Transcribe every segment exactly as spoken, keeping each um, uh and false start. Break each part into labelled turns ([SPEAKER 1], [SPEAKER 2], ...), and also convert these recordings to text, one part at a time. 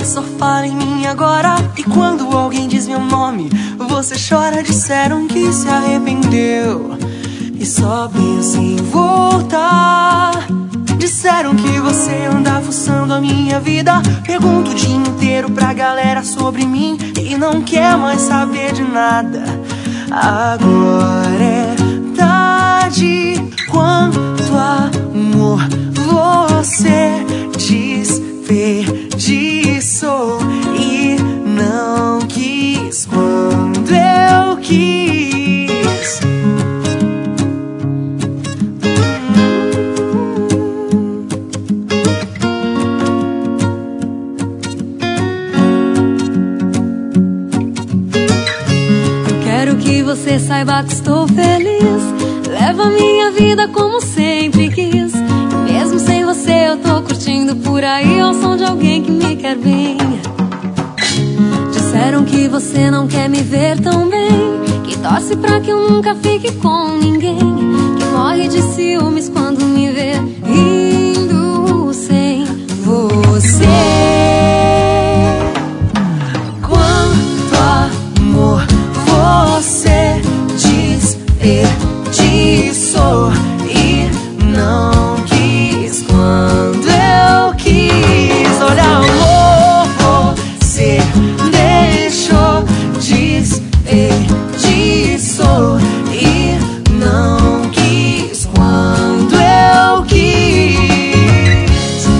[SPEAKER 1] que só fala em mim agora. E quando alguém diz meu nome, você chora. Disseram que se arrependeu e só pensa em voltar. Disseram que você anda fuçando a minha vida. Pergunto o dia inteiro pra galera sobre mim e não quer mais saber de nada. Agora é tarde. Quanto amor você desperdiçou e não quis quando eu quis.
[SPEAKER 2] Eu quero que você saiba que estou feliz. Leva minha vida como sempre quis. E mesmo sem você eu tô curtindo por aí ao som de alguém que me quer bem. Disseram que você não quer me ver tão bem, que torce pra que eu nunca fique com ninguém, que morre de ciúmes quando me vê rindo sem você.
[SPEAKER 1] Quanto amor você desperdiçou e não quis quando eu quis. Olha, amor, você deixou, desperdiçou e não quis quando eu quis.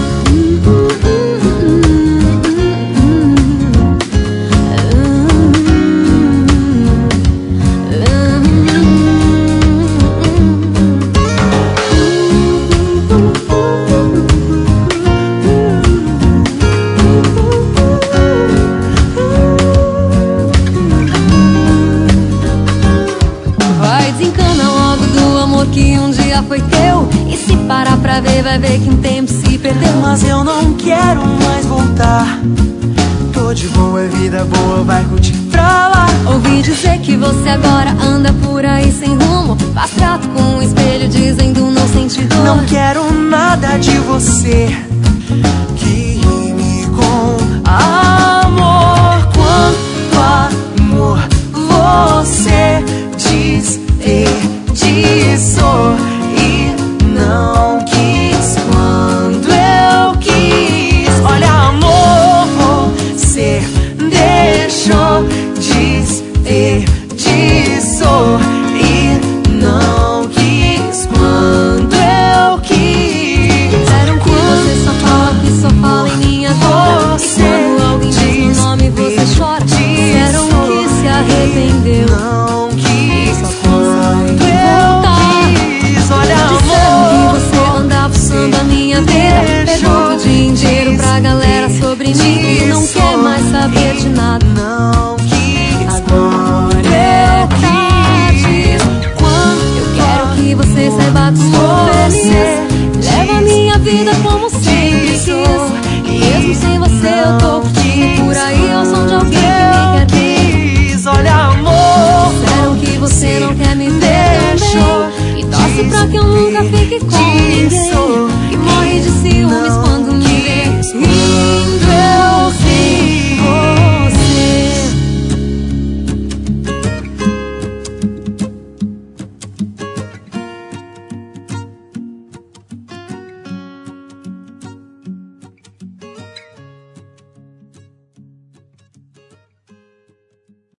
[SPEAKER 2] Vai, desencana logo do amor que um dia foi teu. E se parar pra ver, vai ver que um tempo se perdeu.
[SPEAKER 1] Mas eu não quero mais voltar. Tô de boa, vida boa, vai curtir pra lá.
[SPEAKER 2] Ouvi dizer que você agora anda por aí sem rumo, faz trato com o espelho dizendo não sente dor.
[SPEAKER 1] Não quero nada de você que rime com amor. Quanto amor você desperdiçou e não quis quando eu quis. Olha, amor, você deixou, desperdiçou e não quis quando eu quis.
[SPEAKER 2] Disseram que você só fala, que só fala em minha vida. E quando alguém diz o nome você chora. Disseram que se arrependeu.
[SPEAKER 1] Não quis
[SPEAKER 2] Só
[SPEAKER 1] quando
[SPEAKER 2] pensa em
[SPEAKER 1] eu
[SPEAKER 2] voltar.
[SPEAKER 1] quis. Olha,
[SPEAKER 2] Disseram que
[SPEAKER 1] amor,
[SPEAKER 2] você anda fuçando a minha vida. Pergunto o dia inteiro pra galera sobre mim e não quer mais saber de nada.
[SPEAKER 1] não quis
[SPEAKER 2] Agora
[SPEAKER 1] quando
[SPEAKER 2] é
[SPEAKER 1] eu
[SPEAKER 2] tarde.
[SPEAKER 1] quis. Quando
[SPEAKER 2] Eu quero que você saiba que estou feliz. Leva minha vida como sempre quis. E mesmo sem você eu tô curtindo por aí ao som de alguém que me quer bem.
[SPEAKER 1] quis. Olha, amor,
[SPEAKER 2] Disseram que você não quer me ver tão bem, e torce pra que eu nunca fique com